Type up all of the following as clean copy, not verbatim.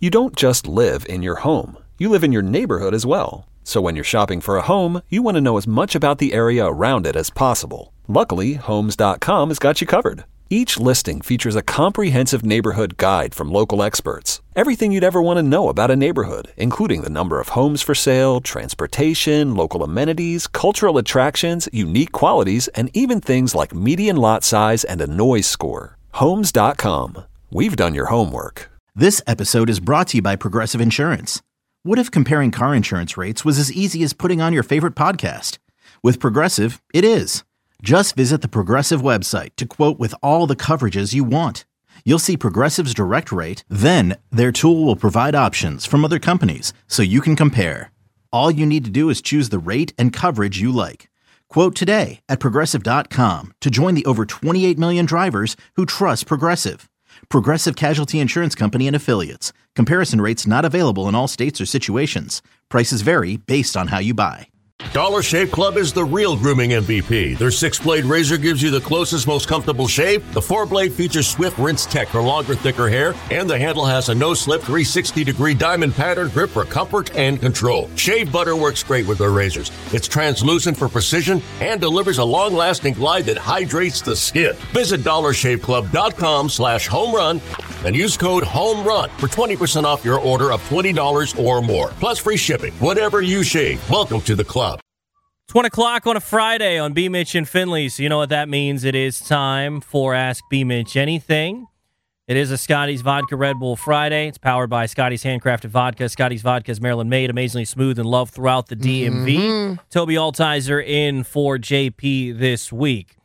You don't just live in your home. You live in your neighborhood as well. So when you're shopping for a home, you want to know as much about the area around it as possible. Luckily, Homes.com has got you covered. Each listing features a comprehensive neighborhood guide from local experts. Everything you'd ever want to know about a neighborhood, including the number of homes for sale, transportation, local amenities, cultural attractions, unique qualities, and even things like median lot size and a noise score. Homes.com. We've done your homework. This episode is brought to you by Progressive Insurance. What if comparing car insurance rates was as easy as putting on your favorite podcast? With Progressive, it is. Just visit the Progressive website to quote with all the coverages you want. You'll see Progressive's direct rate, then their tool will provide options from other companies so you can compare. All you need to do is choose the rate and coverage you like. Quote today at Progressive.com to join the over 28 million drivers who trust Progressive. Progressive Casualty Insurance Company and Affiliates. Comparison rates not available in all states or situations. Prices vary based on how you buy. Dollar Shave Club is the real grooming MVP. Their 6-blade razor gives you the closest, most comfortable shave. The 4-blade features swift rinse tech for longer, thicker hair. And the handle has a no-slip 360-degree diamond pattern grip for comfort and control. Shave butter works great with their razors. It's translucent for precision and delivers a long-lasting glide that hydrates the skin. Visit DollarShaveClub.com/homerun and use code HOMERUN for 20% off your order of $20 or more. Plus free shipping. Whatever you shave, welcome to the club. It's 1 o'clock on a Friday on B. Mitch and Finley, so you know what that means. It is time for Ask B. Mitch Anything. It is a Scotty's Vodka Red Bull Friday. It's powered by Scotty's Handcrafted Vodka. Scotty's Vodka is Maryland-made, amazingly smooth and loved throughout the DMV. Toby Altizer in for JP this week.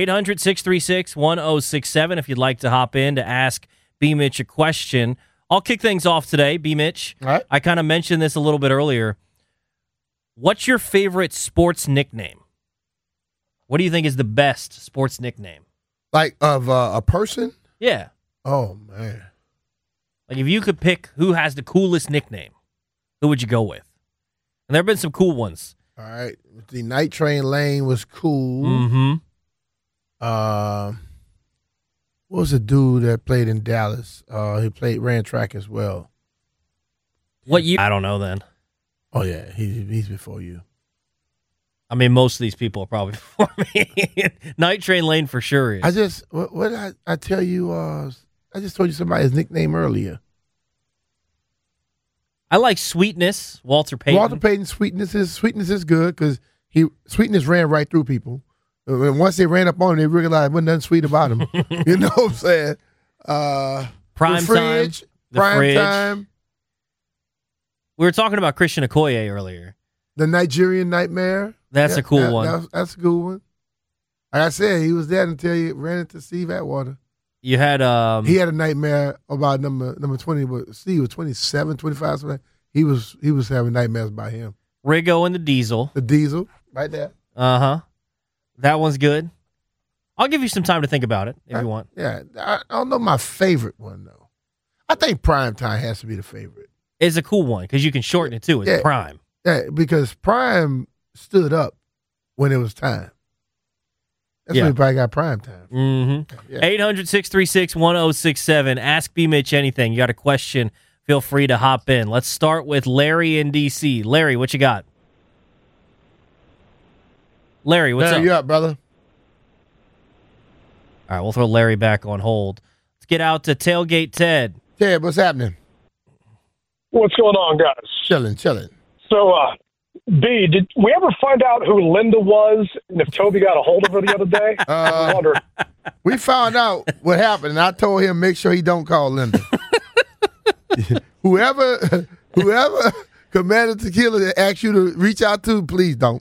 800-636-1067 if you'd like to hop in to ask B. Mitch a question. I'll kick things off today, B. Mitch. All right. I kind of mentioned this a little bit earlier. What's your favorite sports nickname? What do you think is the best sports nickname? Like of a person? Yeah. Oh, man. Like if you could pick who has the coolest nickname, who would you go with? And there have been some cool ones. All right. The Night Train Lane was cool. Mm-hmm. What was the dude that played in Dallas? He ran track as well. What year? I don't know then. Oh, yeah. He's before you. I mean, most of these people are probably before me. Night Train Lane for sure is. I tell you? I just told you somebody's nickname earlier. I like Sweetness, Walter Payton. Walter Payton, Sweetness is good because Sweetness ran right through people. And once they ran up on him, they realized there wasn't nothing sweet about him. You know what I'm saying? Prime Time. Prime Time. We were talking about Christian Okoye earlier. The Nigerian Nightmare. That's a cool one. That's a good one. Like I said, he was there until he ran into Steve Atwater. You had he had a nightmare about number 20, but Steve was 27, 25, something. He was having nightmares about him. Riggo and the Diesel. The Diesel, right there. Uh-huh. That one's good. I'll give you some time to think about it if you want. Yeah. I don't know my favorite one, though. I think Prime Time has to be the favorite. It's a cool one because you can shorten it, too. It's Prime. Yeah, because Prime stood up when it was time. That's when everybody got Prime Time. Mm-hmm. Yeah. 800-636-1067. Ask B. Mitch anything. You got a question, feel free to hop in. Let's start with Larry in D.C. Larry, what you got? Larry, what's up? You up, brother? All right, we'll throw Larry back on hold. Let's get out to Tailgate Ted. Ted, what's happening? What's going on, guys? Chilling. So, B, did we ever find out who Linda was and if Toby got a hold of her the other day? I wonder. We found out what happened, and I told him make sure he don't call Linda. whoever Commander Tequila asked you to reach out to, please don't.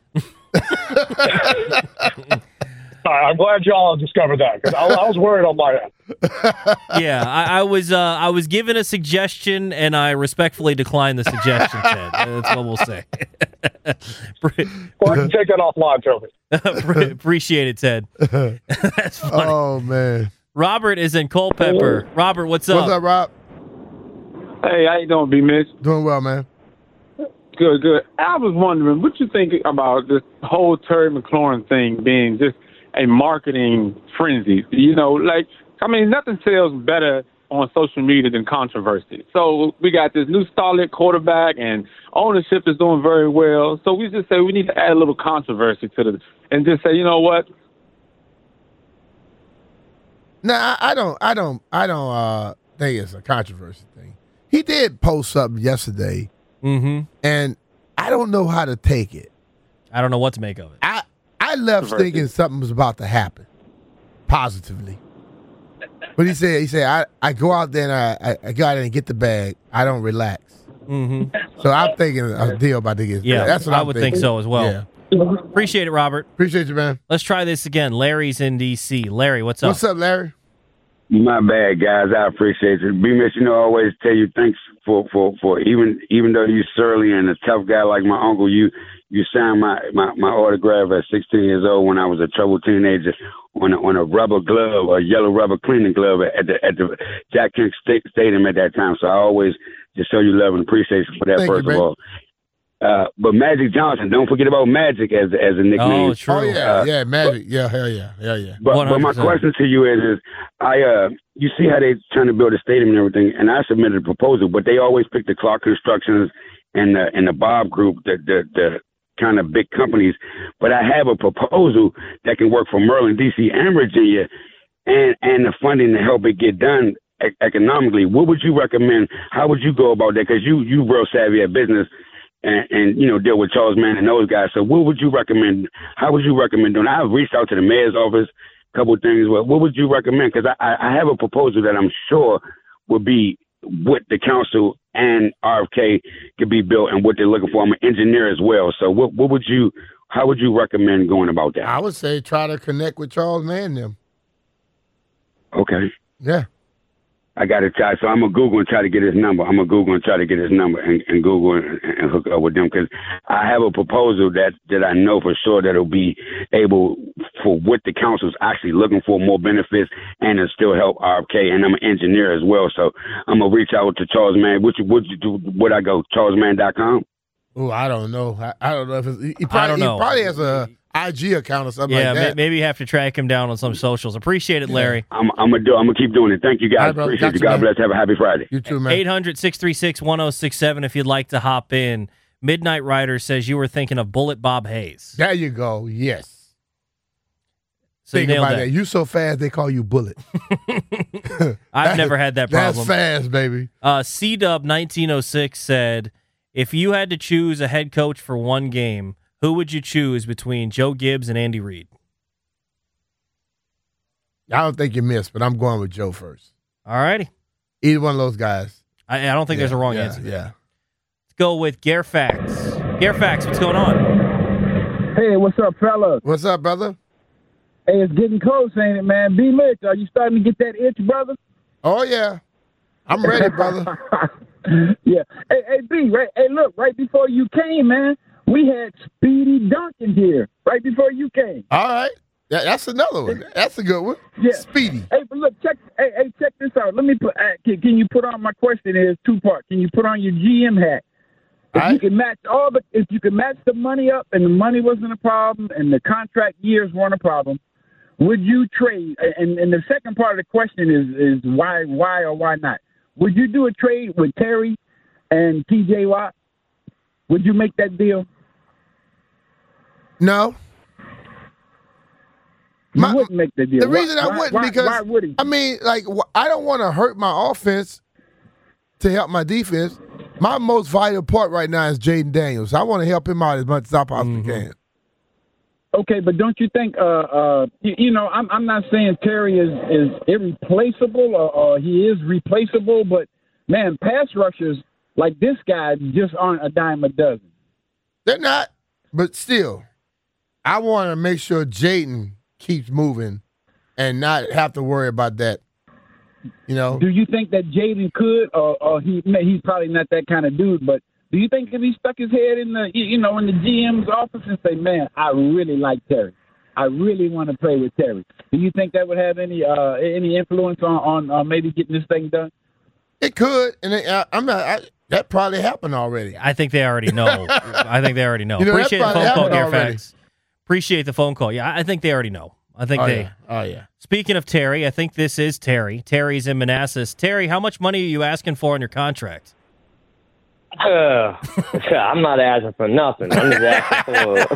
I'm glad y'all discovered that because I was worried on my end. Yeah, I was given a suggestion and I respectfully declined the suggestion, Ted. That's what we'll say. Well, I can take that offline, Toby. Appreciate it, Ted. That's funny. Oh, man. Robert is in Culpeper. Robert, what's up? What's up, Rob? Hey, how you doing, B. Mitch? Doing well, man. Good. I was wondering, what you think about this whole Terry McLaurin thing being just a marketing frenzy? You know, like, I mean, nothing sells better on social media than controversy. So we got this new starlet quarterback, and ownership is doing very well. So we just say we need to add a little controversy to this, and just say, you know what? No, I don't think it's a controversy thing. He did post something yesterday, and I don't know how to take it. I don't know what to make of it. I left thinking something was about to happen, positively. But he said, I go out there and I go out there and get the bag. I don't relax. So I'm thinking a deal about to get. Yeah, that's what I I'm would thinking. think so as well. Yeah. Appreciate it, Robert. Appreciate you, man. Let's try this again. Larry's in D.C. Larry, what's up? What's up, Larry? My bad, guys. I appreciate you. B-Mitch, I always tell you thanks for even though you're surly and a tough guy like my uncle, you signed my autograph at 16 years old when I was a troubled teenager on a rubber glove, a yellow rubber cleaning glove at the Jack Kent Stadium at that time. So I always just show you love and appreciation for that. Thank first you, of all. But Magic Johnson, don't forget about Magic as a nickname. Oh, true. Oh yeah, Magic. Hell yeah. But my question to you is you see how they trying to build a stadium and everything, and I submitted a proposal, but they always pick the Clark Constructions and the Bob Group, the kind of big companies. But I have a proposal that can work for Maryland, D.C., and Virginia, and the funding to help it get done economically. What would you recommend? How would you go about that? Because you real savvy at business. And deal with Charles Mann and those guys. So what would you recommend? How would you recommend doing? I've reached out to the mayor's office, a couple of things. What would you recommend? Because I have a proposal that I'm sure would be what the council and RFK could be built and what they're looking for. I'm an engineer as well. So how would you recommend going about that? I would say try to connect with Charles Mann and them. Okay. Yeah. I got to try. So I'm going to Google and try to get his number. I'm going to Google and try to get his number and Google and hook up with them because I have a proposal that I know for sure that will be able for what the council's actually looking for, more benefits, and it'll still help RFK. And I'm an engineer as well. So I'm going to reach out to Charles Mann. Would you do? Would I go? CharlesMann.com? Oh, I don't know. I don't know if he probably has a IG account or something like that. Yeah, maybe you have to track him down on some socials. Appreciate it, Larry. I'm gonna keep doing it. Thank you, guys. Right, appreciate you. man. God bless. Have a happy Friday. You too, man. 800-636-1067 if you'd like to hop in. Midnight Rider says you were thinking of Bullet Bob Hayes. There you go. Yes. So Think you nailed about that. that. You so fast, they call you Bullet. I've never had that problem. That's fast, baby. C-Dub 1906 said, if you had to choose a head coach for one game, who would you choose between Joe Gibbs and Andy Reid? I don't think you missed, but I'm going with Joe first. All righty. Either one of those guys. I don't think there's a wrong answer. Yeah. Let's go with Garefax. Garefax, what's going on? Hey, what's up, fellas? What's up, brother? Hey, it's getting close, ain't it, man? B-Mitch, are you starting to get that itch, brother? Oh, yeah. I'm ready, brother. Yeah. Hey, B, right? Hey, look, right before you came, man, we had Speedy Duncan here right before you came. All right. That's another one. That's a good one. Yeah. Speedy. Hey, but look, check this out. Let me put. Can you put on? My question is two-part. Can you put on your GM hat? If you can match if you can match the money up, and the money wasn't a problem, and the contract years weren't a problem, would you trade? And the second part of the question is why or why not? Would you do a trade with Terry and T.J. Watt? Would you make that deal? No. You wouldn't make the deal. The reason I wouldn't because why would he? I mean, like, I don't want to hurt my offense to help my defense. My most vital part right now is Jaden Daniels. I want to help him out as much as I possibly can. Okay, but don't you think? I'm not saying Terry is irreplaceable or he is replaceable, but man, pass rushers like this guy just aren't a dime a dozen. They're not, but still, I want to make sure Jaden keeps moving and not have to worry about that. You know? Do you think that Jaden could, or he's probably not that kind of dude, but do you think if he stuck his head in the GM's office and say, man, I really like Terry, I really want to play with Terry, do you think that would have any influence on maybe getting this thing done? It could, and that probably happened already. I think they already know. You know, Appreciate the phone call, Garefax. Appreciate the phone call. Yeah, I think they already know. I think they. Yeah. Oh, yeah. Speaking of Terry, I think this is Terry. Terry's in Manassas. Terry, how much money are you asking for on your contract? I'm not asking for nothing. I'm just asking for.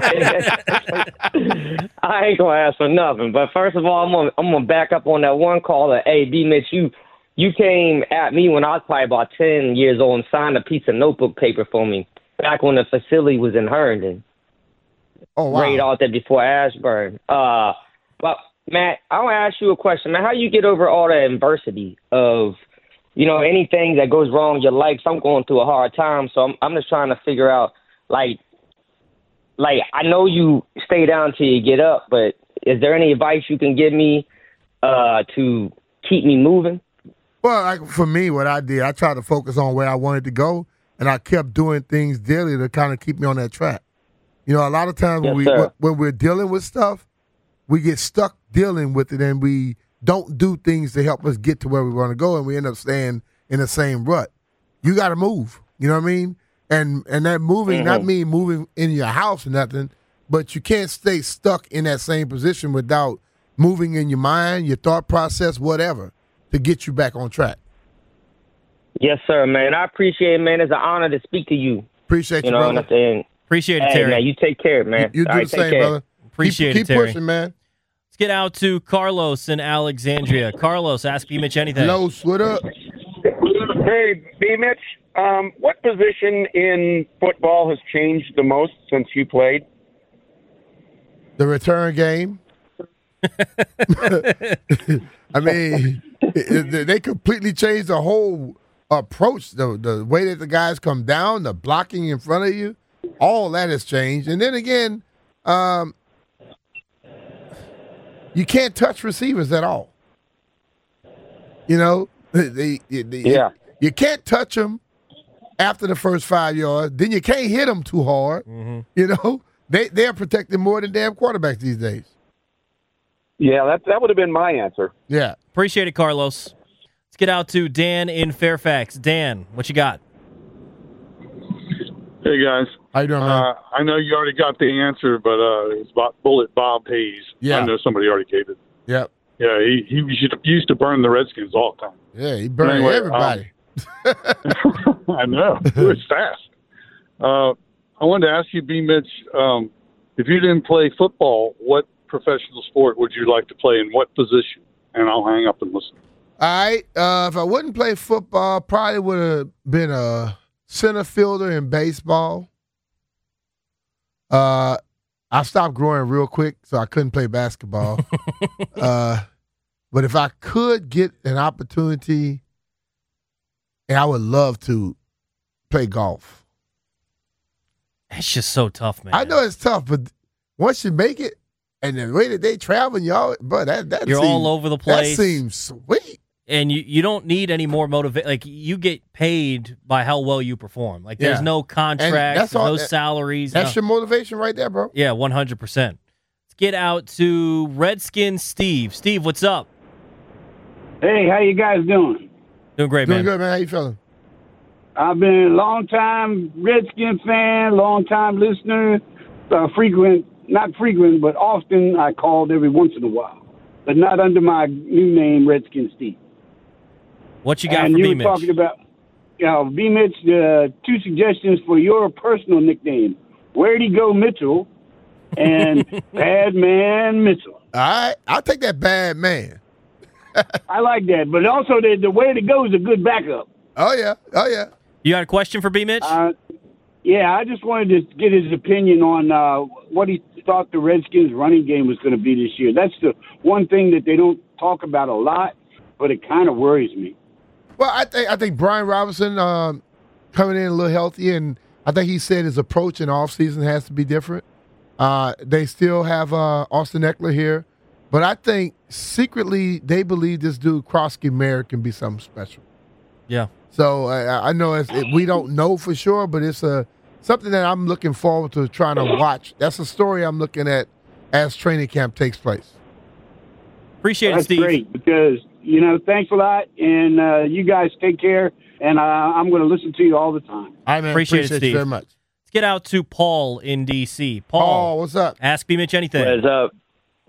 I ain't gonna ask for nothing. But first of all, I'm gonna back up on that one caller. Hey, B. Mitch, you came at me when I was probably about 10 years old and signed a piece of notebook paper for me back when the facility was in Herndon. Oh, wow. Right out there before Ashburn. But Matt, I want to ask you a question, man. How you get over all the adversity of, anything that goes wrong in your life? So I'm going through a hard time, so I'm just trying to figure out, like I know you stay down till you get up, but is there any advice you can give me to keep me moving? Well, like for me, what I did, I tried to focus on where I wanted to go, and I kept doing things daily to kind of keep me on that track. A lot of times when we're dealing with stuff, we get stuck dealing with it, and we don't do things to help us get to where we want to go, and we end up staying in the same rut. You got to move. You know what I mean? And that moving, not mean moving in your house or nothing, but you can't stay stuck in that same position without moving in your mind, your thought process, whatever, to get you back on track. Yes, sir, man. I appreciate it, man. It's an honor to speak to you. Appreciate you, know brother. what I'm saying? Appreciate it, Hey, Terry. man, you take care, man. You do All the same, brother. Appreciate keep it, Terry. pushing, man. Let's get out to Carlos in Alexandria. Carlos, ask B. Mitch anything. Hello, what up? Hey, B. Mitch, what position in football has changed the most since you played? The return game. I mean, they completely changed the whole approach, the way that the guys come down, the blocking in front of you, all that has changed. And then again, you can't touch receivers at all. You can't touch them after the first 5 yards. Then you can't hit them too hard. They're protected more than damn quarterbacks these days. Yeah, that would have been my answer. Yeah. Appreciate it, Carlos. Let's get out to Dan in Fairfax. Dan, what you got? Hey, guys. How you doing, man? I know you already got the answer, but it's about Bullet Bob Hayes. Yeah. I know somebody already gave it. Yep. Yeah, he used to burn the Redskins all the time. Yeah, he burned Anyway, everybody. I know. It was fast. I wanted to ask you, B. Mitch, if you didn't play football, what professional sport would you like to play in what position? And I'll hang up and listen. All right. If I wouldn't play football, probably would have been a center fielder in baseball. I stopped growing real quick, so I couldn't play basketball. But if I could get an opportunity, and I would love to play golf. It's just so tough, man. I know it's tough, but once you make it, and the way that they travel, y'all, but that you're seems, all over the place. That seems sweet. And you don't need any more motivation. Like, you get paid by how well you perform. Like, there's no contracts, no salaries. That's your motivation right there, bro. Yeah, 100%. Let's get out to Redskin Steve. Steve, what's up? Hey, how you guys doing? Doing great, man. Doing good, man. How you feeling? I've been a long-time Redskin fan, long-time listener, not frequent, but often I called every once in a while, but not under my new name, Redskin Steve. What you got and for you B. Mitch? Were talking about, B. Mitch, 2 suggestions for your personal nickname, Where'd He Go Mitchell and Bad Man Mitchell. All right, I'll take that Bad Man. I like that, but also the Where'd He Go is a good backup. Oh, yeah. You got a question for B. Mitch? Yeah, I just wanted to get his opinion on what he thought the Redskins' running game was going to be this year. That's the one thing that they don't talk about a lot, but it kind of worries me. Well, I think Brian Robinson coming in a little healthy, and I think he said his approach in the offseason has to be different. They still have Austin Eckler here, but I think secretly they believe this dude Krosky-Mayer can be something special. Yeah. So I know we don't know for sure, but it's something that I'm looking forward to trying to watch. That's a story I'm looking at as training camp takes place. Appreciate it, Steve. That's great because, thanks a lot, and you guys take care, and I'm going to listen to you all the time. All right, man. Appreciate it, Steve. You very much. Let's get out to Paul in D.C. Paul, what's up? Ask B. Mitch anything. What's up?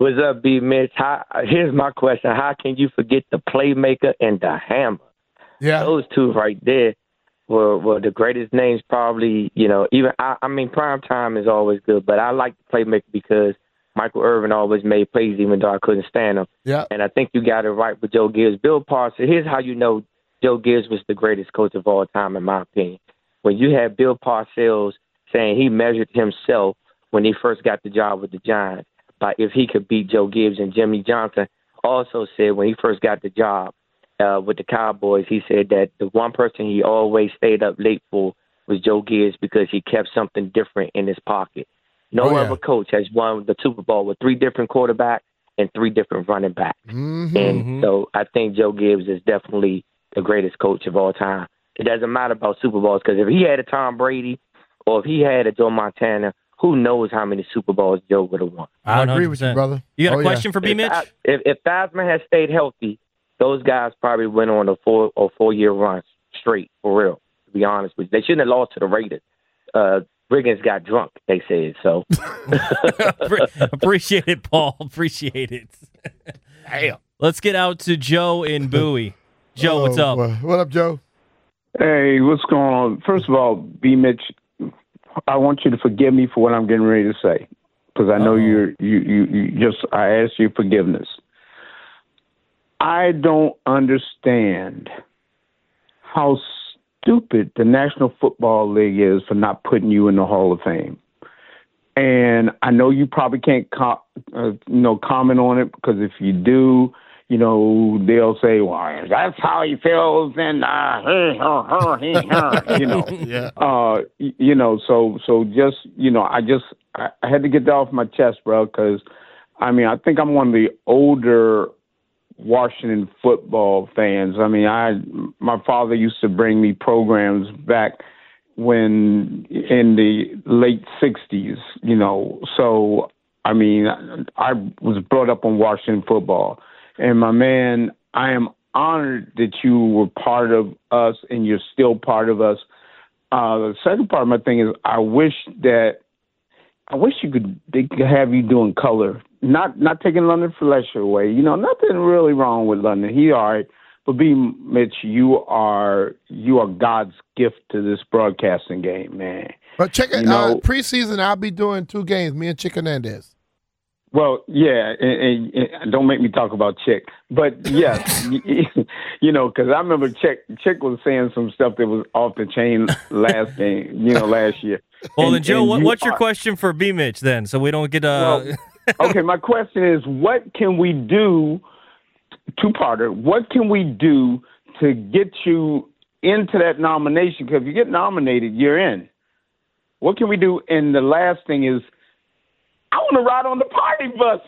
What's up, B. Mitch? Here's my question. How can you forget the playmaker and the hammer? Yeah. Those two right there were the greatest names probably, even I mean, prime time is always good, but I like the playmaker because Michael Irvin always made plays even though I couldn't stand him. Yeah. And I think you got it right with Joe Gibbs. Bill Parcells, here's how you know Joe Gibbs was the greatest coach of all time, in my opinion. When you had Bill Parcells saying he measured himself when he first got the job with the Giants by if he could beat Joe Gibbs, and Jimmy Johnson also said when he first got the job with the Cowboys, he said that the one person he always stayed up late for was Joe Gibbs because he kept something different in his pocket. No other coach has won the Super Bowl with 3 different quarterbacks and 3 different running backs. Mm-hmm. And so I think Joe Gibbs is definitely the greatest coach of all time. It doesn't matter about Super Bowls because if he had a Tom Brady or if he had a Joe Montana, who knows how many Super Bowls Joe would have won. I agree with you, brother. You got a question for B. Mitch? If Theismann had stayed healthy, those guys probably went on a 4-year run straight, for real, to be honest with you. They shouldn't have lost to the Raiders. Riggins got drunk, they said, so. Appreciate it, Paul. Appreciate it. Damn. Let's get out to Joe in Bowie. Joe, what's up? Boy. What up, Joe? Hey, what's going on? First of all, B. Mitch, I want you to forgive me for what I'm getting ready to say because I know I asked you forgiveness. I don't understand how stupid the National Football League is for not putting you in the Hall of Fame. And I know you probably can't comment on it because if you do, they'll say, well, that's how he feels, and so just, I had to get that off my chest, bro, because, I mean, I think I'm one of the older Washington football fans. I mean, my father used to bring me programs back when in the late 60s, so, I mean, I was brought up on Washington football. And my man, I am honored that you were part of us and you're still part of us. The second part of my thing is I wish they could have you doing color, not taking London Fletcher away. Nothing really wrong with London. He all right. But B. Mitch, you are God's gift to this broadcasting game, man. But check it out. Preseason, I'll be doing 2 games, me and Chick Hernandez. Well, yeah, and don't make me talk about Chick. But, yes, because I remember Chick was saying some stuff that was off the chain last game, last year. Well, then, Joe, what's your question for B. Mitch, then, so we don't get okay, my question is, what can we do, two-parter, what can we do to get you into that nomination? Because if you get nominated, you're in. What can we do? And the last thing is, I want to ride on the party bus,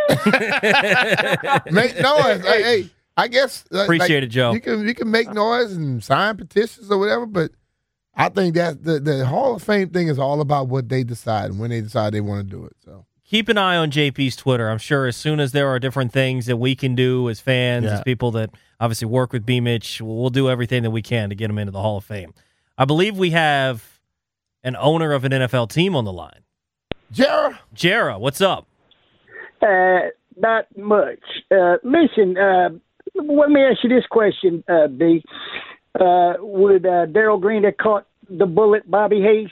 man. Make noise. Hey, I guess. Appreciate it, Joe. You can make noise and sign petitions or whatever, but I think that the Hall of Fame thing is all about what they decide and when they decide they want to do it. So keep an eye on JP's Twitter. I'm sure as soon as there are different things that we can do as fans, as people that obviously work with B. Mitch, we'll do everything that we can to get him into the Hall of Fame. I believe we have an owner of an NFL team on the line. Jera, what's up? Not much. Listen, let me ask you this question, B. Would Darryl Green have caught the bullet Bobby Hayes?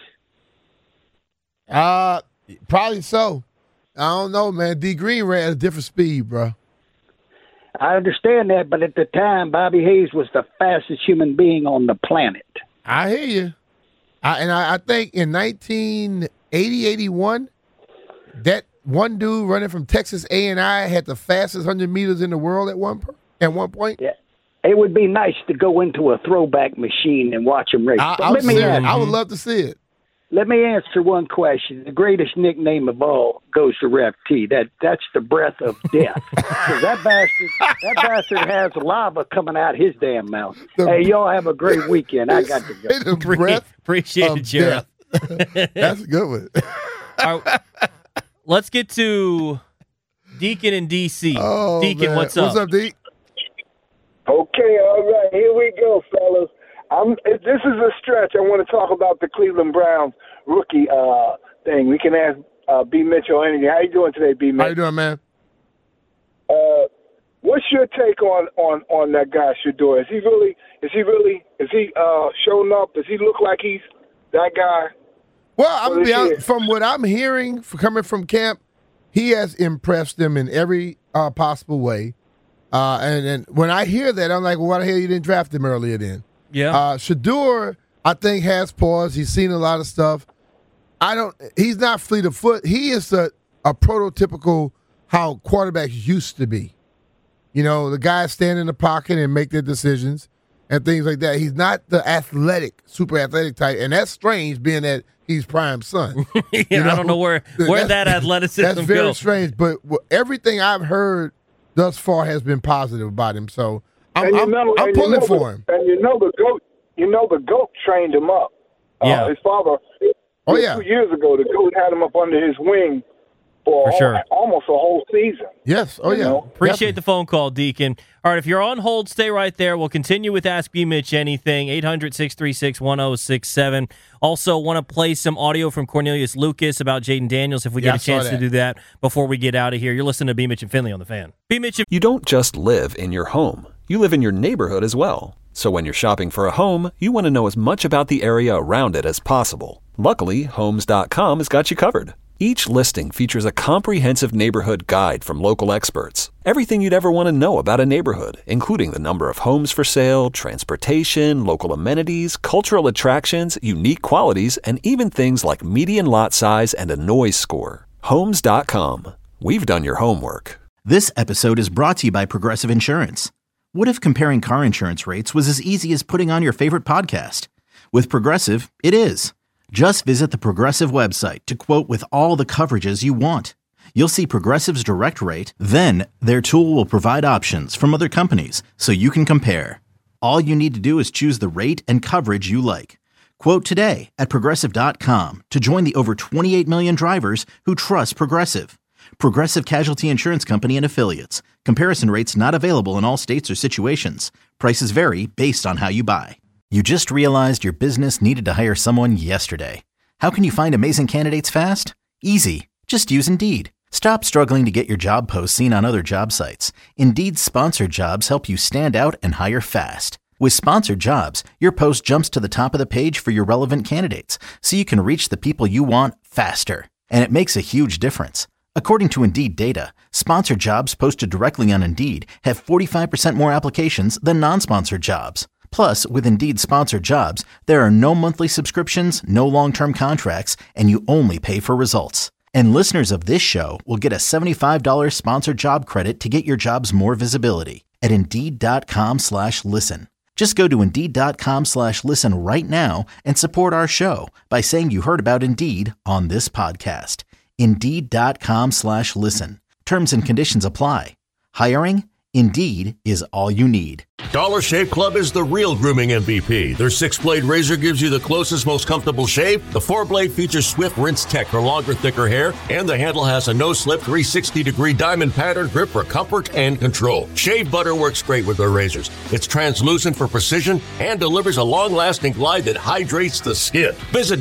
Probably so. I don't know, man. D. Green ran at a different speed, bro. I understand that, but at the time, Bobby Hayes was the fastest human being on the planet. I hear you. I think in 1980, 81, that one dude running from Texas A&I had the fastest 100 meters in the world at one point. Yeah, it would be nice to go into a throwback machine and watch him race. I would love to see it. Let me answer one question. The greatest nickname of all goes to Ref T. That's the breath of death. Because that bastard has lava coming out his damn mouth. Hey, y'all have a great weekend. I got to go. Appreciate it, Jared. That's a good one. All right, let's get to Deacon in D.C. Deacon, man. What's up? What's up, Deacon? Okay, all right. Here we go, fellas. This is a stretch. I want to talk about the Cleveland Browns rookie thing. We can ask B. Mitchell anything. How you doing today, B. Mitchell? How you doing, man? What's your take on that guy Shedeur? Is he showing up? Does he look like he's that guy? Well, I'm gonna be honest, from what I'm hearing coming from camp, he has impressed them in every possible way. And when I hear that, I'm like, well, why the hell you didn't draft him earlier then? Yeah. Shedeur, I think, has pause. He's seen a lot of stuff. He's not fleet of foot. He is a prototypical how quarterbacks used to be. You know, the guys stand in the pocket and make their decisions and things like that. He's not the super athletic type, and that's strange being that he's Prime's son. I don't know where that athleticism goes. That's very strange, but everything I've heard thus far has been positive about him. So I'm pulling for him. And the GOAT trained him up. Yeah. His father, 2 years ago, the GOAT had him up under his wing for sure. Almost a whole season. Yes. Oh, yeah. Appreciate the phone call, Deacon. All right, if you're on hold, stay right there. We'll continue with Ask B. Mitch Anything, 800-636-1067. Also, want to play some audio from Cornelius Lucas about Jaden Daniels if we get a chance to do that before we get out of here. You're listening to B. Mitch and Finley on The Fan. B. Mitch. You don't just live in your home. You live in your neighborhood as well. So when you're shopping for a home, you want to know as much about the area around it as possible. Luckily, Homes.com has got you covered. Each listing features a comprehensive neighborhood guide from local experts. Everything you'd ever want to know about a neighborhood, including the number of homes for sale, transportation, local amenities, cultural attractions, unique qualities, and even things like median lot size and a noise score. Homes.com. We've done your homework. This episode is brought to you by Progressive Insurance. What if comparing car insurance rates was as easy as putting on your favorite podcast? With Progressive, it is. Just visit the Progressive website to quote with all the coverages you want. You'll see Progressive's direct rate, then their tool will provide options from other companies so you can compare. All you need to do is choose the rate and coverage you like. Quote today at Progressive.com to join the over 28 million drivers who trust Progressive. Progressive Casualty Insurance Company and Affiliates. Comparison rates not available in all states or situations. Prices vary based on how you buy. You just realized your business needed to hire someone yesterday. How can you find amazing candidates fast? Easy. Just use Indeed. Stop struggling to get your job posts seen on other job sites. Indeed's sponsored jobs help you stand out and hire fast. With sponsored jobs, your post jumps to the top of the page for your relevant candidates, so you can reach the people you want faster. And it makes a huge difference. According to Indeed data, sponsored jobs posted directly on Indeed have 45% more applications than non-sponsored jobs. Plus, with Indeed sponsored jobs, there are no monthly subscriptions, no long-term contracts, and you only pay for results. And listeners of this show will get a $75 sponsored job credit to get your jobs more visibility at Indeed.com/listen. Just go to Indeed.com/listen right now and support our show by saying you heard about Indeed on this podcast. Indeed.com/listen. Terms and conditions apply. Hiring? Indeed is all you need. Dollar Shave Club is the real grooming MVP. Their 6-blade razor gives you the closest, most comfortable shave. The 4-blade features Swift Rinse Tech for longer, thicker hair, and the handle has a no-slip 360-degree diamond pattern grip for comfort and control. Shave butter works great with their razors. It's translucent for precision and delivers a long-lasting glide that hydrates the skin. Visit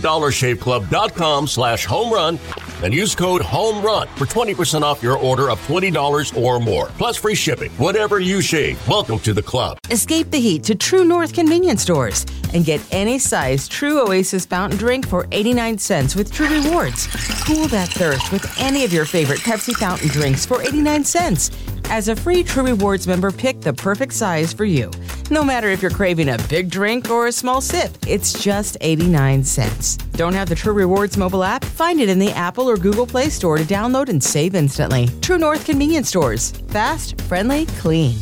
DollarShaveClub.com/homerun and use code HOMERUN for 20% off your order of $20 or more, plus free shipping. Whatever you shave, welcome to the club. Escape the heat to True North convenience stores and get any size True Oasis fountain drink for 89 cents with True Rewards. Cool that thirst with any of your favorite Pepsi fountain drinks for 89 cents. As a free True Rewards member, pick the perfect size for you. No matter if you're craving a big drink or a small sip, it's just 89 cents. Don't have the True Rewards mobile app? Find it in the Apple or Google Play Store to download and save instantly. True North convenience stores. Fast, friendly, clean.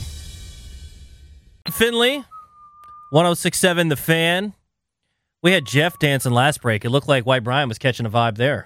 Finley, 106.7 The Fan. We had Jeff dancing last break. It looked like White Brian was catching a vibe there.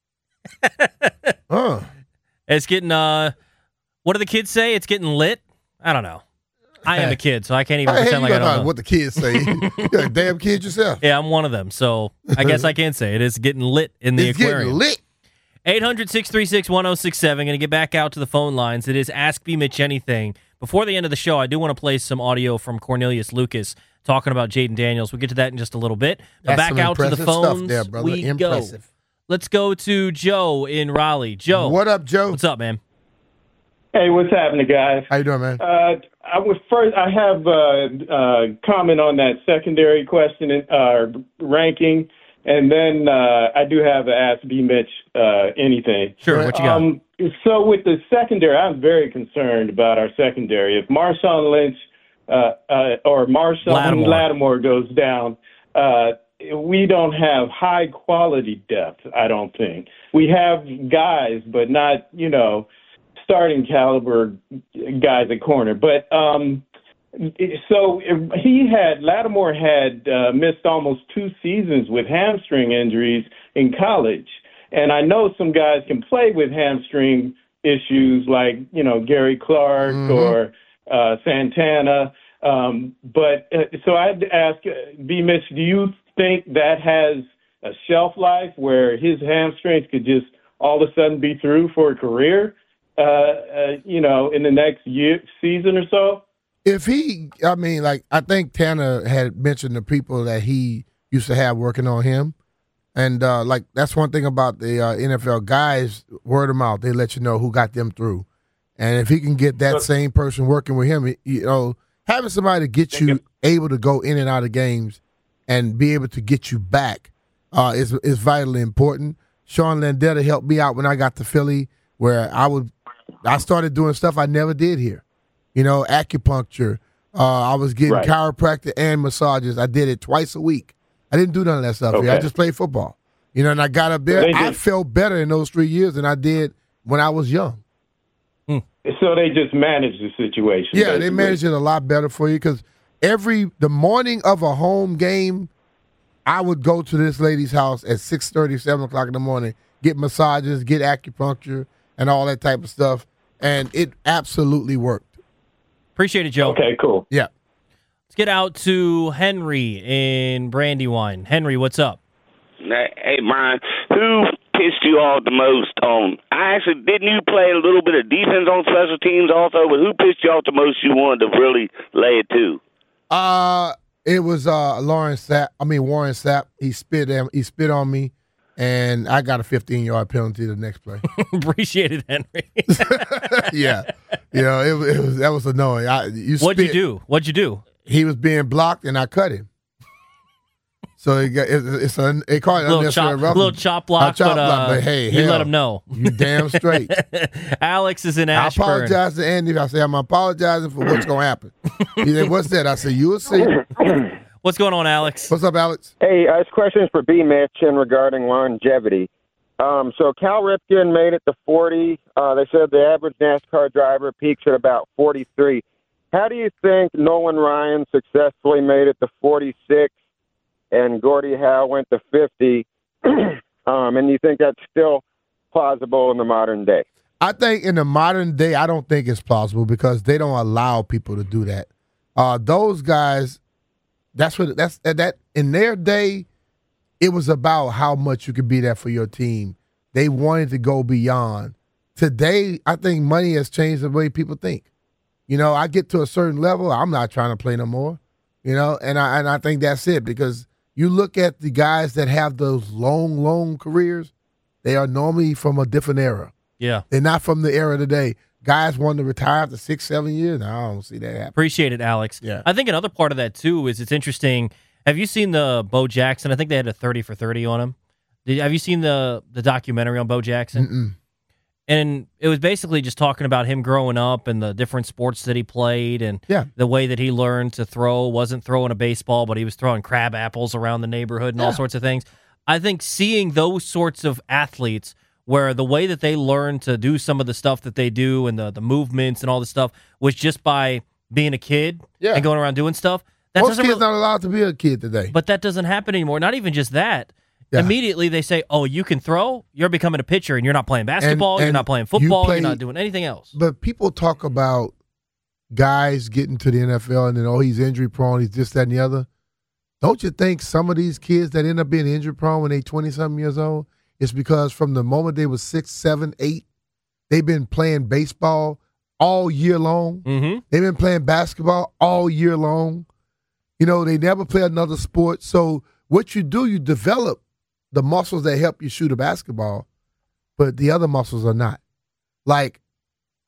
It's getting, what do the kids say? It's getting lit? I don't know. I am a kid, so I can't even pretend like I don't know what the kids say. You're a damn kid yourself. Yeah, I'm one of them, so I guess I can say it is getting lit in the aquarium. It's getting lit. 800-636-1067. Going to get back out to the phone lines. It is Ask B. Mitch Anything. Before the end of the show, I do want to play some audio from Cornelius Lucas talking about Jaden Daniels. We'll get to that in just a little bit. But back out to the phones there, brother. we Impressive. go. Let's go to Joe in Raleigh. Joe. What up, Joe? What's up, man? Hey, what's happening, guys? How you doing, man? I have a comment on that secondary question ranking, and then I do have to ask B. Mitch anything. Sure, what you got? So with the secondary, I'm very concerned about our secondary. If Marshawn Lynch or Marshawn Lattimore goes down, we don't have high-quality depth, I don't think. We have guys, but not, starting caliber guys at corner. But so Lattimore had missed almost 2 seasons with hamstring injuries in college. And I know some guys can play with hamstring issues like, Gary Clark or Santana. So I'd ask B. Mitch, do you think that has a shelf life where his hamstrings could just all of a sudden be through for a career, in the next season or so? I think Tanner had mentioned the people that he used to have working on him. And, that's one thing about the NFL guys, word of mouth, they let you know who got them through. And if he can get that same person working with him, having somebody to get you able to go in and out of games and be able to get you back is vitally important. Sean Landetta helped me out when I got to Philly, where I started doing stuff I never did here. Acupuncture. I was getting chiropractic and massages. I did it twice a week. I didn't do none of that stuff here. I just played football. And I got up there. I felt better in those 3 years than I did when I was young. So they just managed the situation. Yeah, basically. They managed it a lot better for you because the morning of a home game, I would go to this lady's house at 6:30, 7 o'clock in the morning, get massages, get acupuncture, and all that type of stuff. And it absolutely worked. Appreciate it, Joe. Okay, cool. Yeah. Let's get out to Henry in Brandywine. Henry, what's up? Hey, Brian, who pissed you off the most on? Didn't you play a little bit of defense on special teams also? But who pissed you off the most you wanted to really lay it to? It was Warren Sapp. He spit on me, and I got a 15-yard penalty the next play. Appreciate it, Henry. Yeah, that was annoying. What'd you do? He was being blocked, and I cut him. So they call it unnecessary roughness. Little chop block, but hey, you let him know. You damn straight. Alex is in Ashburn. I apologize to Andy. I say I'm apologizing for what's going to happen. He said, "What's that?" I said, "You will see." What's going on, Alex? What's up, Alex? Hey, this question is for B. Mitch and regarding longevity. So Cal Ripken made it to 40. They said the average NASCAR driver peaks at about 43. How do you think Nolan Ryan successfully made it to 46? And Gordie Howe went to 50, and you think that's still plausible in the modern day? I think in the modern day, I don't think it's plausible because they don't allow people to do that. Those guys, that in their day, it was about how much you could be there for your team. They wanted to go beyond. Today, I think money has changed the way people think. I get to a certain level, I'm not trying to play no more. And I think that's it because you look at the guys that have those long careers, they are normally from a different era. Yeah. They're not from the era today. Guys want to retire after 6-7 years. No, I don't see that happen. Appreciate it, Alex. Yeah. I think another part of that, too, is it's interesting. Have you seen the Bo Jackson? I think they had a 30 for 30 on him. Have you seen the documentary on Bo Jackson? Mm-mm. And it was basically just talking about him growing up and the different sports that he played and the way that he learned to throw. Wasn't throwing a baseball, but he was throwing crab apples around the neighborhood and all sorts of things. I think seeing those sorts of athletes where the way that they learn to do some of the stuff that they do and the movements and all this stuff was just by being a kid and going around doing stuff. Most kids not allowed to be a kid today. But that doesn't happen anymore. Not even just that. Yeah. Immediately they say, oh, you can throw, you're becoming a pitcher, and you're not playing basketball, you're not playing football, you're not doing anything else. But people talk about guys getting to the NFL and then, he's injury prone, he's this, that, and the other. Don't you think some of these kids that end up being injury prone when they're 20-something years old, it's because from the moment they were 6, 7, 8, they've been playing baseball all year long. Mm-hmm. They've been playing basketball all year long. They never play another sport. So what you do, you develop the muscles that help you shoot a basketball, but the other muscles are not. Like,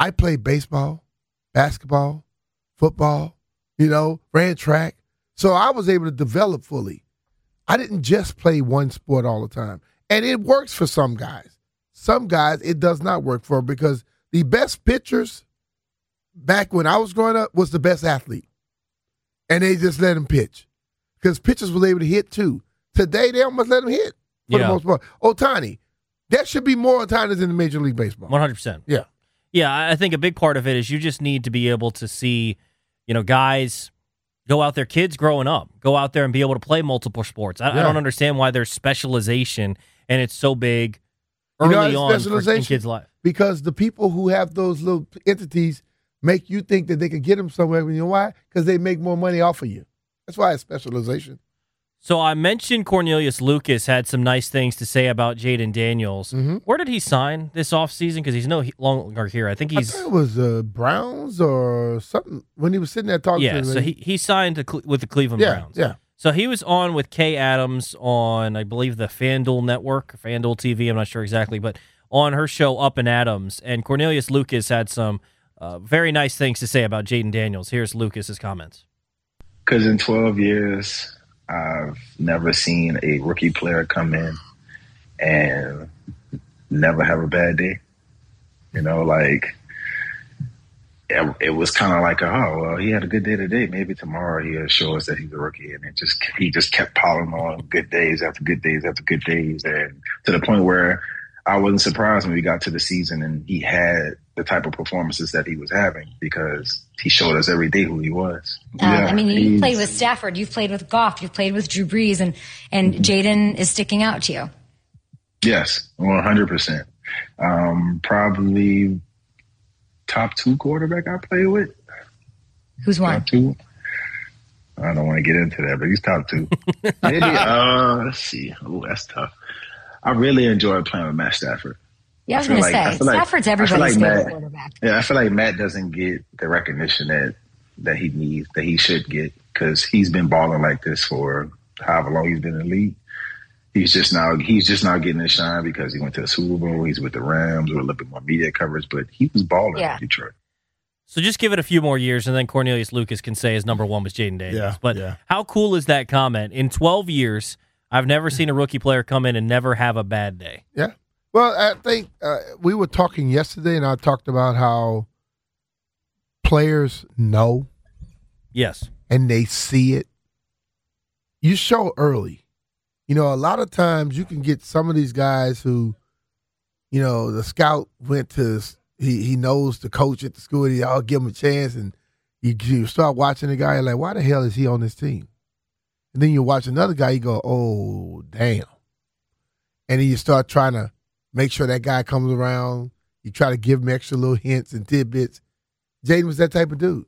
I played baseball, basketball, football, ran track. So I was able to develop fully. I didn't just play one sport all the time. And it works for some guys. Some guys it does not work for because the best pitchers back when I was growing up was the best athlete. And they just let him pitch. Because pitchers were able to hit too. Today, they almost let him hit for the most part. Ohtani. There should be more Ohtanis in the Major League Baseball. 100%. Yeah. Yeah, I think a big part of it is you just need to be able to see, guys go out there, kids growing up, go out there and be able to play multiple sports. I don't understand why there's specialization and it's so big early on in kids' life. Because the people who have those little entities make you think that they could get them somewhere. You know why? Because they make more money off of you. That's why it's specialization. So I mentioned Cornelius Lucas had some nice things to say about Jaden Daniels. Mm-hmm. Where did he sign this offseason? Because he's no longer here. I think I thought it was Browns or something when he was sitting there talking to him. Yeah, so he signed with the Cleveland Browns. Yeah. So he was on with Kay Adams on, I believe, the FanDuel Network, FanDuel TV, I'm not sure exactly, but on her show Up and Adams. And Cornelius Lucas had some very nice things to say about Jaden Daniels. Here's Lucas's comments. Because in 12 years, I've never seen a rookie player come in and never have a bad day. It was kind of like, oh, well, he had a good day today. Maybe tomorrow he'll show us that he's a rookie. And he just kept piling on good days after good days after good days. And to the point where I wasn't surprised when we got to the season and he had the type of performances that he was having because he showed us every day who he was. You played with Stafford, you've played with Goff, you've played with Drew Brees, and Jaden is sticking out to you. Yes, 100%. Probably top 2 quarterback I play with. Who's one? Top 2. I don't want to get into that, but he's top 2. Maybe, let's see. Oh, that's tough. I really enjoyed playing with Matt Stafford. Yeah, I was going to say, Stafford's everybody's favorite quarterback. Yeah, I feel like Matt doesn't get the recognition that he needs, that he should get, because he's been balling like this for however long he's been in the league. He's just now getting his shine because he went to the Super Bowl. He's with the Rams with a little bit more media coverage, but he was balling in Detroit. So just give it a few more years, and then Cornelius Lucas can say his number one was Jaden Daniels. How cool is that comment? In 12 years, I've never seen a rookie player come in and never have a bad day. Yeah. Well, I think we were talking yesterday, and I talked about how players know. Yes. And they see it. You show early. A lot of times you can get some of these guys who, the scout went to, he knows the coach at the school, and I'll give him a chance, and you start watching the guy, like, why the hell is he on this team? And then you watch another guy, you go, oh, damn. And then you start trying to make sure that guy comes around. You try to give him extra little hints and tidbits. Jaden was that type of dude.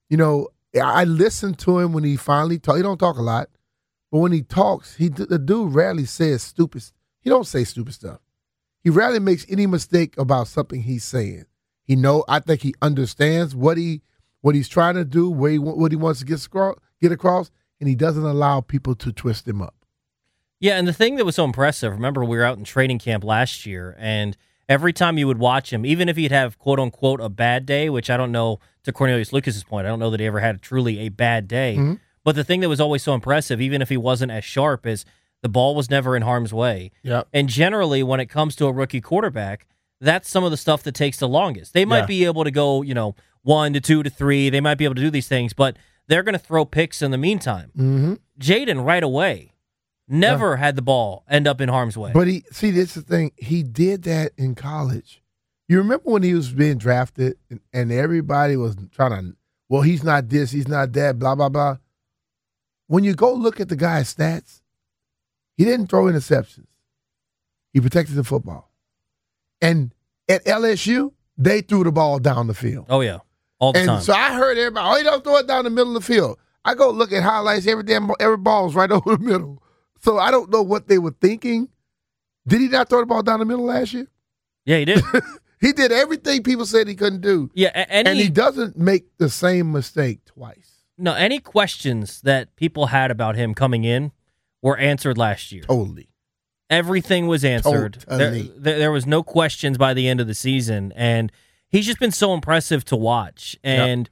I listened to him when he finally talked. He don't talk a lot. But when he talks, the dude rarely says stupid. He don't say stupid stuff. He rarely makes any mistake about something he's saying. I think he understands what he's trying to do, what he wants to get across, and he doesn't allow people to twist him up. Yeah, and the thing that was so impressive, remember we were out in training camp last year, and every time you would watch him, even if he'd have, quote-unquote, a bad day, which I don't know, to Cornelius Lucas's point, I don't know that he ever had truly a bad day. Mm-hmm. But the thing that was always so impressive, even if he wasn't as sharp, is the ball was never in harm's way. Yep. And generally, when it comes to a rookie quarterback, that's some of the stuff that takes the longest. They might be able to go, 1 to 2 to 3. They might be able to do these things, but they're going to throw picks in the meantime. Mm-hmm. Jaden, right away, never had the ball end up in harm's way. But this is the thing. He did that in college. You remember when he was being drafted and everybody was trying to, well, he's not this, he's not that, blah, blah, blah. When you go look at the guy's stats, he didn't throw interceptions. He protected the football. And at LSU, they threw the ball down the field. Oh, yeah. All the time. And so I heard everybody, he don't throw it down the middle of the field. I go look at highlights, every ball is right over the middle. So I don't know what they were thinking. Did he not throw the ball down the middle last year? Yeah, he did. He did everything people said he couldn't do. Yeah, and he doesn't make the same mistake twice. No, any questions that people had about him coming in were answered last year. Totally. Everything was answered. Totally. There was no questions by the end of the season, and he's just been so impressive to watch. And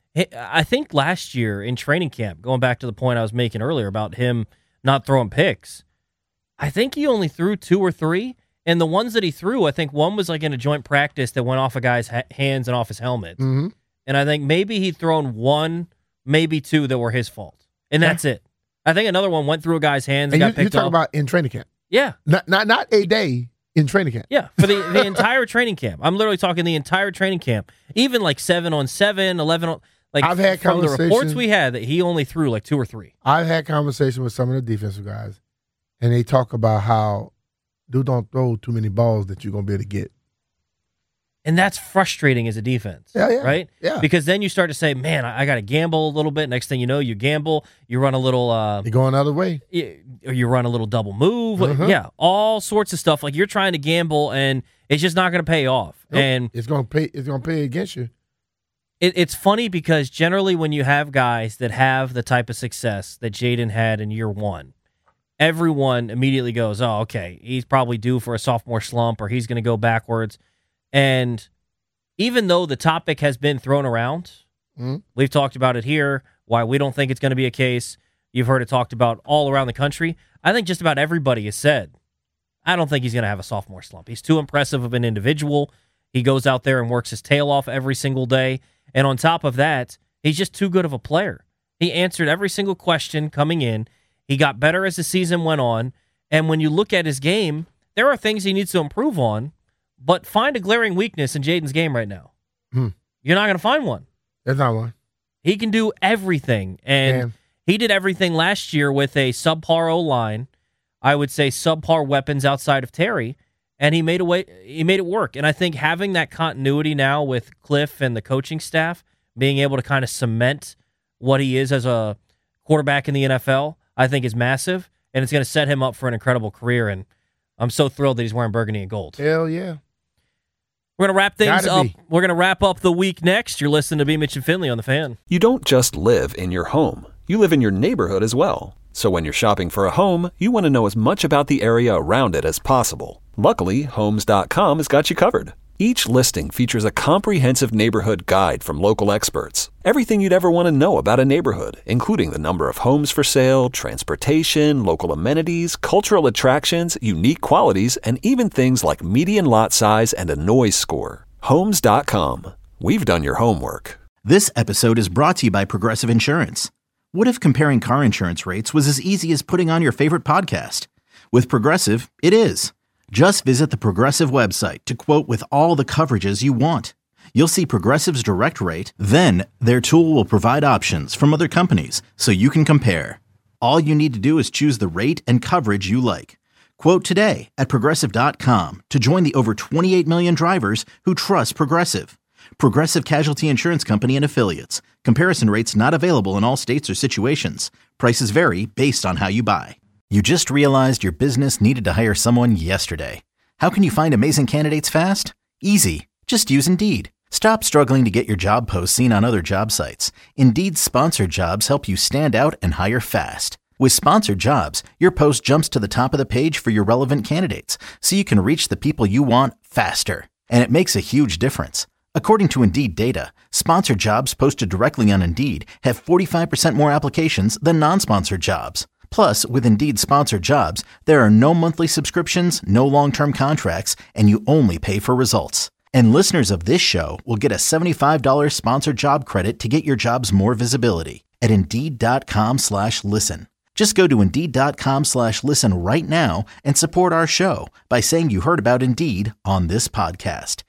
I think last year in training camp, going back to the point I was making earlier about him not throwing picks, I think he only threw 2 or 3. And the ones that he threw, I think one was like in a joint practice that went off a guy's hands and off his helmet. Mm-hmm. And I think maybe he'd thrown 1, maybe 2 that were his fault. And that's it. I think another one went through a guy's hands and got picked up. You're talking about in training camp? Yeah. Not a day in training camp. Yeah, for the entire training camp. I'm literally talking the entire training camp. Even like 7-on-7, 11 on... Like, I've had from the conversations, reports we had that he only threw like 2 or 3. I've had conversations with some of the defensive guys, and they talk about how dude don't throw too many balls that you're going to be able to get. And that's frustrating as a defense, right? Yeah. Because then you start to say, man, I got to gamble a little bit. Next thing you know, you gamble, you run a little... You're going the other way. Or you run a little double move. Yeah, all sorts of stuff. Like you're trying to gamble, and it's just not going to pay off. Nope. And it's going to pay against you. It's funny because generally when you have guys that have the type of success that Jaden had in year 1, everyone immediately goes, oh, okay, he's probably due for a sophomore slump or he's going to go backwards. And even though the topic has been thrown around, we've talked about it here, why we don't think it's going to be a case. You've heard it talked about all around the country. I think just about everybody has said, I don't think he's going to have a sophomore slump. He's too impressive of an individual. He goes out there and works his tail off every single day. And on top of that, he's just too good of a player. He answered every single question coming in. He got better as the season went on. And when you look at his game, there are things he needs to improve on, but find a glaring weakness in Jaden's game right now. You're not going to find one. There's not one. He can do everything. And he did everything last year with a subpar O-line. I would say subpar weapons outside of Terry. And he made it work. And I think having that continuity now with Cliff and the coaching staff, being able to kind of cement what he is as a quarterback in the NFL, I think is massive. And it's going to set him up for an incredible career. And I'm so thrilled that he's wearing burgundy and gold. Hell yeah. We're going to wrap things up. We're going to wrap up the week next. You're listening to B. Mitch and Finley on The Fan. You don't just live in your home. You live in your neighborhood as well. So when you're shopping for a home, you want to know as much about the area around it as possible. Luckily, Homes.com has got you covered. Each listing features a comprehensive neighborhood guide from local experts. Everything you'd ever want to know about a neighborhood, including the number of homes for sale, transportation, local amenities, cultural attractions, unique qualities, and even things like median lot size and a noise score. Homes.com. We've done your homework. This episode is brought to you by Progressive Insurance. What if comparing car insurance rates was as easy as putting on your favorite podcast? With Progressive, it is. Just visit the Progressive website to quote with all the coverages you want. You'll see Progressive's direct rate, then their tool will provide options from other companies so you can compare. All you need to do is choose the rate and coverage you like. Quote today at Progressive.com to join the over 28 million drivers who trust Progressive. Progressive Casualty Insurance Company and Affiliates. Comparison rates not available in all states or situations. Prices vary based on how you buy. You just realized your business needed to hire someone yesterday. How can you find amazing candidates fast? Easy. Just use Indeed. Stop struggling to get your job posts seen on other job sites. Indeed's sponsored jobs help you stand out and hire fast. With sponsored jobs, your post jumps to the top of the page for your relevant candidates, so you can reach the people you want faster. And it makes a huge difference. According to Indeed data, sponsored jobs posted directly on Indeed have 45% more applications than non-sponsored jobs. Plus, with Indeed sponsored jobs, there are no monthly subscriptions, no long-term contracts, and you only pay for results. And listeners of this show will get a $75 sponsored job credit to get your jobs more visibility at Indeed.com/listen. Just go to Indeed.com/listen right now and support our show by saying you heard about Indeed on this podcast.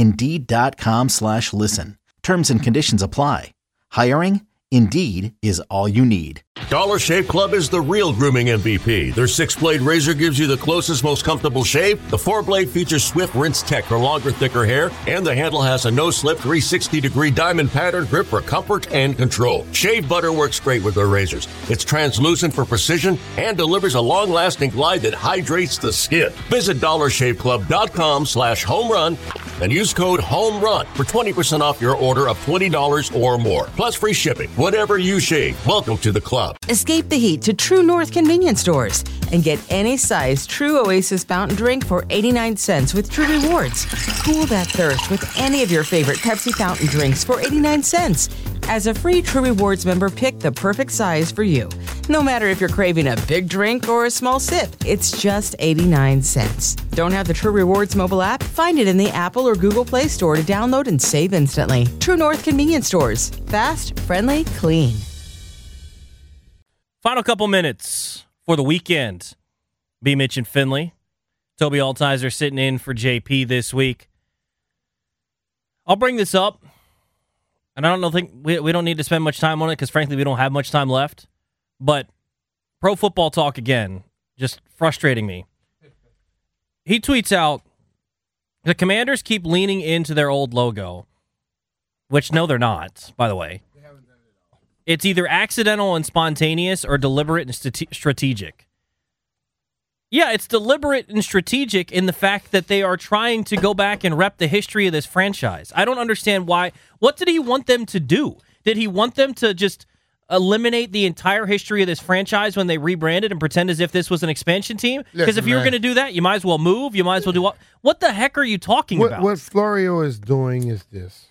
Indeed.com/listen. Terms and conditions apply. Hiring? Indeed is all you need. Dollar Shave Club is the real grooming MVP. Their 6-blade razor gives you the closest, most comfortable shave. The 4-blade features Swift Rinse Tech for longer, thicker hair, and the handle has a no-slip 360-degree diamond pattern grip for comfort and control. Shave butter works great with their razors. It's translucent for precision and delivers a long-lasting glide that hydrates the skin. Visit DollarShaveClub.com/homerun and use code HOMERUN for 20% off your order of $20 or more. Plus free shipping. Whatever you shave, welcome to the club. Escape the heat to True North convenience stores and get any size True Oasis fountain drink for 89 cents with True Rewards. Cool that thirst with any of your favorite Pepsi fountain drinks for 89 cents. As a free True Rewards member, pick the perfect size for you. No matter if you're craving a big drink or a small sip, it's just 89 cents. Don't have the True Rewards mobile app? Find it in the Apple or Google Play Store to download and save instantly. True North convenience stores. Fast, friendly, clean. Final couple minutes for the weekend. B. Mitch and Finley. Toby Altizer sitting in for JP this week. I'll bring this up, and I think we don't need to spend much time on it because, frankly, we don't have much time left. But Pro Football Talk again, just frustrating me. He tweets out, the Commanders keep leaning into their old logo, which no, they're not, by the way. It's either accidental and spontaneous or deliberate and strategic. Yeah, it's deliberate and strategic in the fact that they are trying to go back and rep the history of this franchise. I don't understand why. What did he want them to do? Did he want them to just eliminate the entire history of this franchise when they rebranded and pretend as if this was an expansion team? Because if you were going to do that, you might as well move. You might as well do what the heck are you talking about? What Florio is doing is this.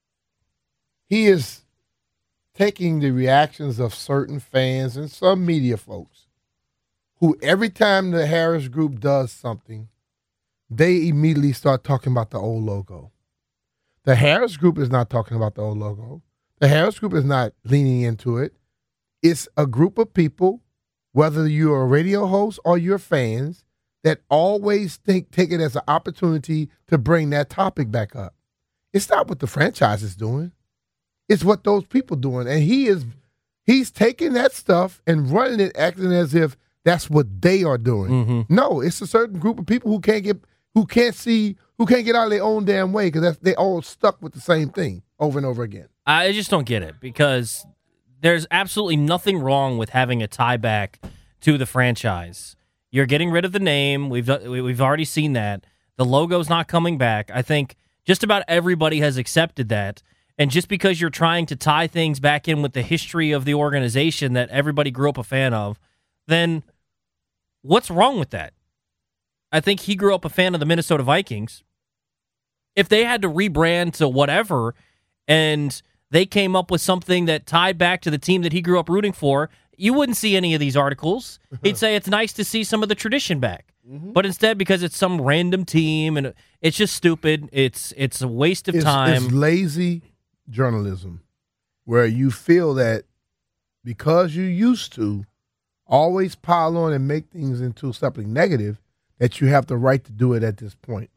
He is taking the reactions of certain fans and some media folks who every time the Harris Group does something, they immediately start talking about the old logo. The Harris Group is not talking about the old logo. The Harris Group is not leaning into it. It's a group of people, whether you're a radio host or you're fans, that always take it as an opportunity to bring that topic back up. It's not what the franchise is doing. It's what those people doing. And he's taking that stuff and running it, acting as if that's what they are doing. Mm-hmm. No, it's a certain group of people who can't get out of their own damn way because they all stuck with the same thing over and over again. I just don't get it because there's absolutely nothing wrong with having a tie back to the franchise. You're getting rid of the name. We've already seen that. The logo's not coming back. I think just about everybody has accepted that. And just because you're trying to tie things back in with the history of the organization that everybody grew up a fan of, then what's wrong with that? I think he grew up a fan of the Minnesota Vikings. If they had to rebrand to whatever and they came up with something that tied back to the team that he grew up rooting for, you wouldn't see any of these articles. He'd say it's nice to see some of the tradition back. Mm-hmm. But instead, because it's some random team and it's just stupid, it's a waste of time. It's lazy journalism where you feel that because you used to always pile on and make things into something negative, that you have the right to do it at this point.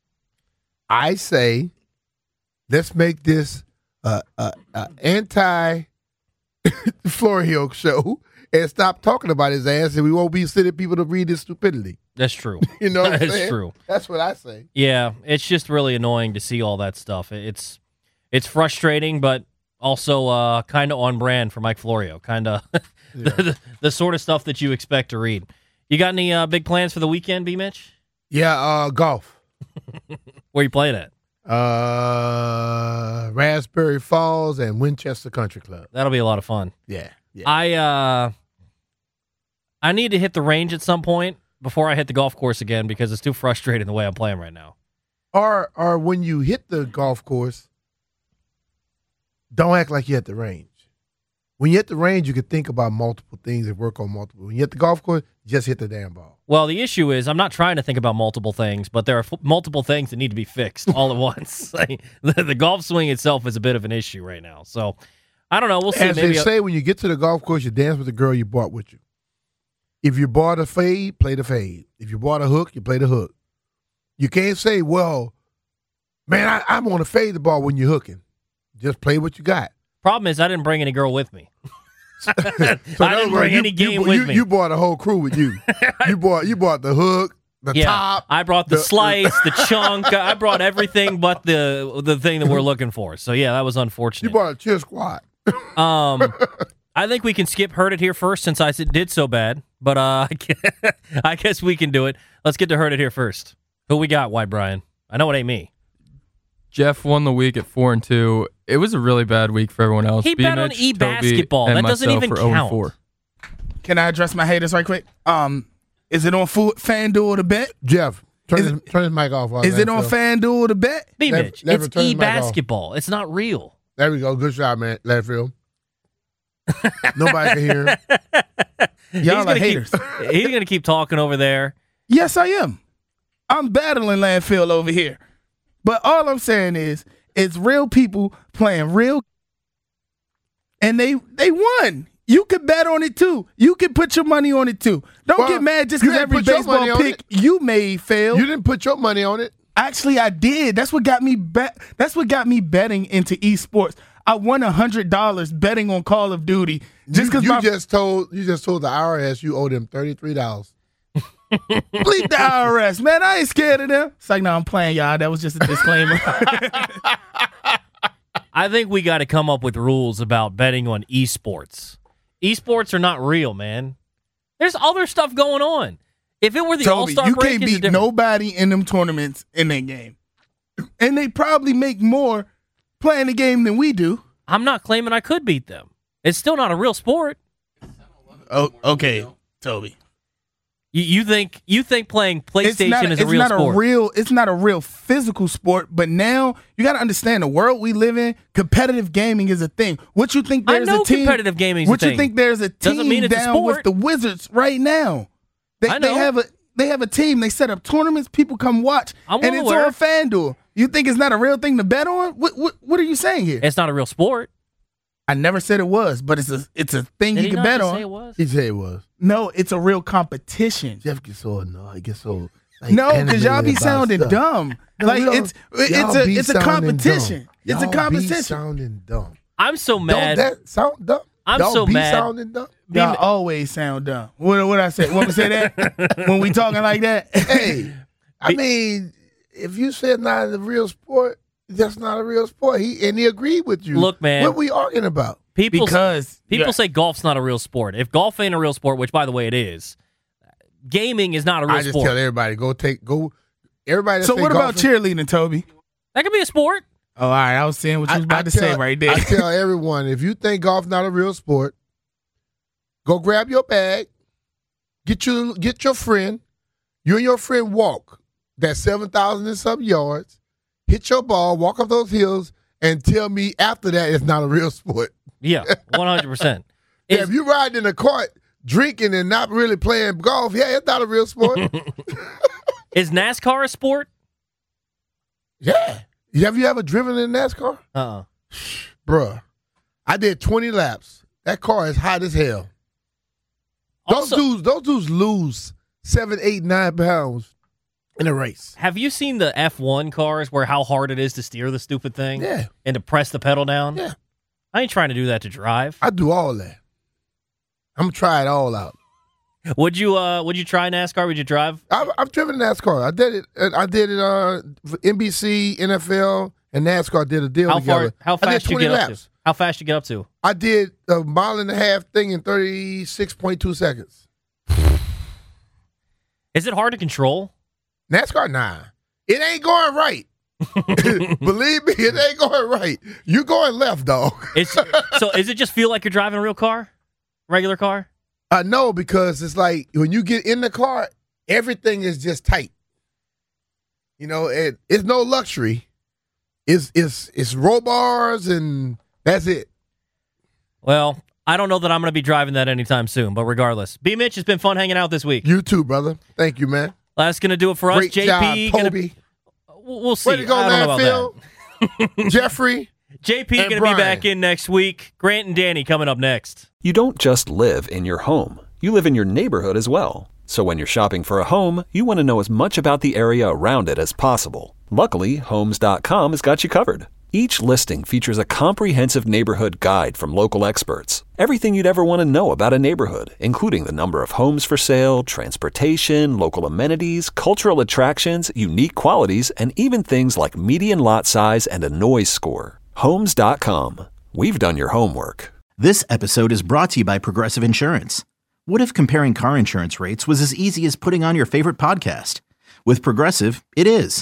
I say, let's make this anti-Florio show and stop talking about his ass, and we won't be sending people to read his stupidity. That's true. You know what I'm saying? That's true. That's what I say. Yeah, it's just really annoying to see all that stuff. It's frustrating, but also kind of on brand for Mike Florio. Kind of the sort of stuff that you expect to read. You got any big plans for the weekend, B. Mitch? Yeah, golf. Where you playing at? Raspberry Falls and Winchester Country Club. That'll be a lot of fun. Yeah. I need to hit the range at some point before I hit the golf course again because it's too frustrating the way I'm playing right now. Or when you hit the golf course, don't act like you're at the range. When you're at the range, you can think about multiple things and work on multiple. When you're at the golf course, just hit the damn ball. Well, the issue is I'm not trying to think about multiple things, but there are multiple things that need to be fixed all at once. The golf swing itself is a bit of an issue right now. So, I don't know. We'll see. As they say, when you get to the golf course, you dance with the girl you brought with you. If you bought a fade, play the fade. If you bought a hook, you play the hook. You can't say, well, man, I'm going to fade the ball when you're hooking. Just play what you got. Problem is, I didn't bring any girl with me. I didn't bring any game with me. You brought a whole crew with you. You brought the hook, the top. I brought the slice, the chunk. I brought everything but the thing that we're looking for. So, yeah, that was unfortunate. You brought a cheer squad. I think we can skip Heard It Here first since I did so bad. But I guess we can do it. Let's get to Heard It Here first. Who we got, White Brian? I know it ain't me. Jeff won the week at 4-2. It was a really bad week for everyone else. He bet on e-basketball. That doesn't even count. 0-4. Can I address my haters right quick? Is it on FanDuel to bet? Jeff, turn his mic off. Is it on FanDuel to bet? B-Mitch, it's e-basketball. It's not real. There we go. Good shot, man. Left field. Nobody can hear him. Y'all are haters. He's going to keep talking over there. Yes, I am. I'm battling Landfill over here. But all I'm saying is, it's real people playing real, and they won. You could bet on it too. You can put your money on it too. Don't get mad just because every baseball pick you made failed. You didn't put your money on it. Actually, I did. That's what got me That's what got me betting into esports. I won $100 betting on Call of Duty. Just because you just told the IRS you owe them $33. Bleep the IRS, man. I ain't scared of them. It's like, no, I'm playing, y'all. That was just a disclaimer. I think we got to come up with rules about betting on esports. Esports are not real, man. There's other stuff going on. If it were the All-Star you break, can't beat nobody in them tournaments in that game. And they probably make more playing the game than we do. I'm not claiming I could beat them. It's still not a real sport. Oh, okay, Toby. You think playing PlayStation is a real sport? It's not a real physical sport, but now you got to understand the world we live in. Competitive gaming is a thing. What you think? There's a team. Competitive gaming. What you think? There's a team down with the Wizards right now. They have a team. They set up tournaments. People come watch, and it's on FanDuel. You think it's not a real thing to bet on? What are you saying here? It's not a real sport. I never said it was, but it's a thing you can bet on. Say it was? He said it was. No, it's a real competition. Jeff gets so annoyed. He gets so no, because y'all be sounding dumb. No, like it's a competition. It's a competition. Sounding dumb. I'm so mad. Don't that sound dumb? I'm so mad. Sounding dumb. Y'all always sound dumb. What I say? What we say that when we talking like that? Hey, I mean, if you said not a real sport, that's not a real sport. He agreed with you. Look, man. What we arguing about? People say golf's not a real sport. If golf ain't a real sport, which by the way it is, gaming is not a real sport. I just tell everybody go. Everybody. So what about cheerleading, Toby? That could be a sport. Oh, all right. I was saying what you was about to say right there. I tell everyone, if you think golf's not a real sport, go grab your bag, get your friend. You and your friend walk that 7,000 and some yards, hit your ball, walk up those hills, and tell me after that it's not a real sport. Yeah, 100%. If you riding in a cart, drinking and not really playing golf, yeah, it's not a real sport. Is NASCAR a sport? Yeah. Have you ever driven in NASCAR? Bruh, I did 20 laps. That car is hot as hell. Those dudes lose 7, 8, 9 pounds in a race. Have you seen the F1 cars where how hard it is to steer the stupid thing? Yeah. And to press the pedal down? Yeah. I ain't trying to do that to drive. I do all that. I'm gonna try it all out. Would you try NASCAR? Would you drive? I've driven NASCAR. I did it. For NBC, NFL, and NASCAR did a deal together. How fast you get up to? How fast you get up to? I did a 1.5 mile thing in 36.2 seconds. Is it hard to control? NASCAR, nah. It ain't going right. Believe me, it ain't going right. You're going left, dog. So is it just feel like you're driving a real car? Regular car? No, because it's like when you get in the car, everything is just tight. You know, it's no luxury. It's roll bars and that's it. Well, I don't know that I'm going to be driving that anytime soon, but regardless. B. Mitch, it's been fun hanging out this week. You too, brother. Thank you, man. That's going to do it for us. Great JP, job, Toby. We'll see. Way to go, Landfill. Jeffrey. JP going to be back in next week. Grant and Danny coming up next. You don't just live in your home. You live in your neighborhood as well. So when you're shopping for a home, you want to know as much about the area around it as possible. Luckily, Homes.com has got you covered. Each listing features a comprehensive neighborhood guide from local experts. Everything you'd ever want to know about a neighborhood, including the number of homes for sale, transportation, local amenities, cultural attractions, unique qualities, and even things like median lot size and a noise score. Homes.com. We've done your homework. This episode is brought to you by Progressive Insurance. What if comparing car insurance rates was as easy as putting on your favorite podcast? With Progressive, it is.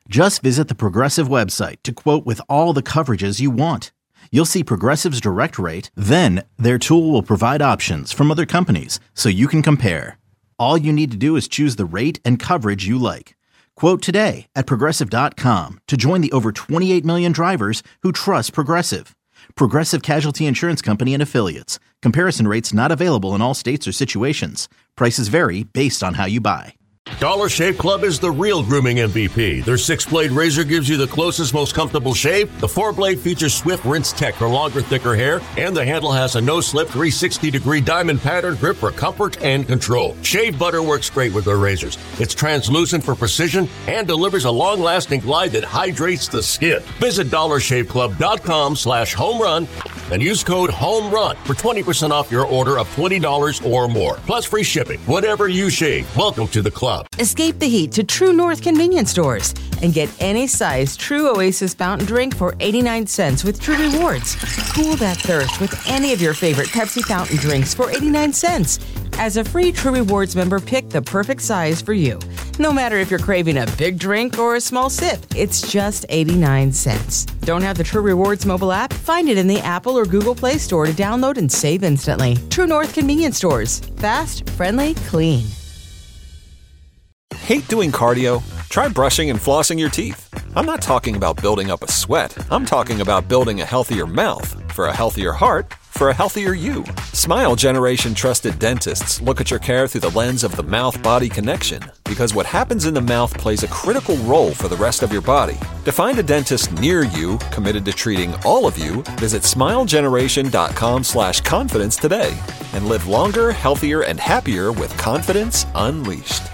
Just visit the Progressive website to quote with all the coverages you want. You'll see Progressive's direct rate, then their tool will provide options from other companies so you can compare. All you need to do is choose the rate and coverage you like. Quote today at Progressive.com to join the over 28 million drivers who trust Progressive. Progressive Casualty Insurance Company and Affiliates. Comparison rates not available in all states or situations. Prices vary based on how you buy. Dollar Shave Club is the real grooming MVP. Their 6-blade razor gives you the closest, most comfortable shave. The 4-blade features swift rinse tech for longer, thicker hair, and the handle has a no-slip 360-degree diamond pattern grip for comfort and control. Shave butter works great with their razors. It's translucent for precision and delivers a long-lasting glide that hydrates the skin. Visit DollarShaveClub.com/homerun and use code HOMERUN for 20% off your order of $20 or more. Plus free shipping. Whatever you shave, welcome to the club. Escape the heat to True North convenience stores and get any size True Oasis fountain drink for 89 cents with True Rewards. Cool that thirst with any of your favorite Pepsi fountain drinks for 89 cents. As a free True Rewards member, pick the perfect size for you. No matter if you're craving a big drink or a small sip, it's just 89 cents. Don't have the True Rewards mobile app? Find it in the Apple or Google Play Store to download and save instantly. True North convenience stores. Fast, friendly, clean. Hate doing cardio? Try brushing and flossing your teeth. I'm not talking about building up a sweat. I'm talking about building a healthier mouth for a healthier heart for a healthier you. Smile Generation trusted dentists look at your care through the lens of the mouth-body connection because what happens in the mouth plays a critical role for the rest of your body. To find a dentist near you committed to treating all of you, visit smilegeneration.com/confidence today and live longer, healthier, and happier with confidence unleashed.